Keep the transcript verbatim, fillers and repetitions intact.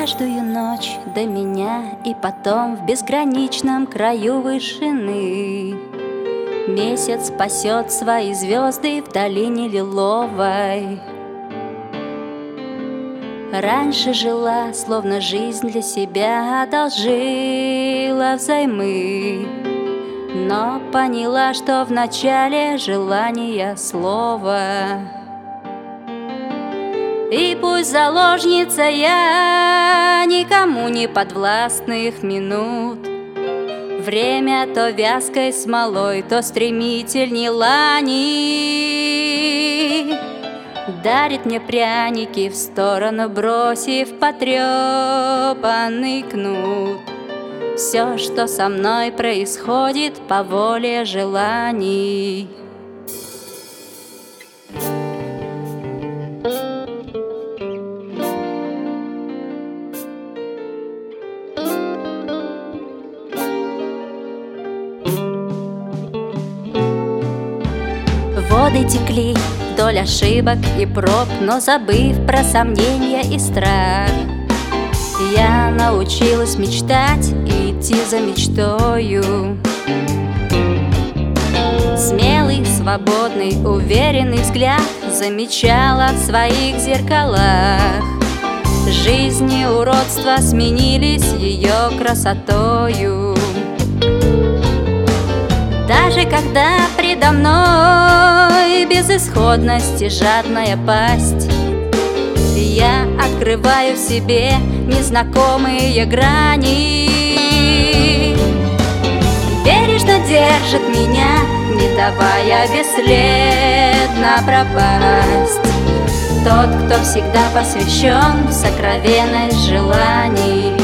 каждую ночь до меня, и потом в безграничном краю вышины месяц пасет свои звезды в долине лиловой. Раньше жила, словно жизнь для себя одолжила взаймы, но поняла, что в начале желания слова. И пусть заложница я никому не подвластных минут, время то вязкой смолой, то стремительней лани дарит мне пряники, в сторону бросив потрепанный кнут. Все, что со мной происходит, по воле желаний. Воды текли вдоль ошибок и проб, но забыв про сомнения и страх, я научилась мечтать и идти за мечтою. Смелый, свободный, уверенный взгляд замечала в своих зеркалах. Жизнь и уродство сменились ее красотою. Даже когда предо мной безысходность и жадная пасть, я открываю в себе незнакомые грани. Бережно держит меня, не давая бесследно пропасть, тот, кто всегда посвящен в сокровенность желаний.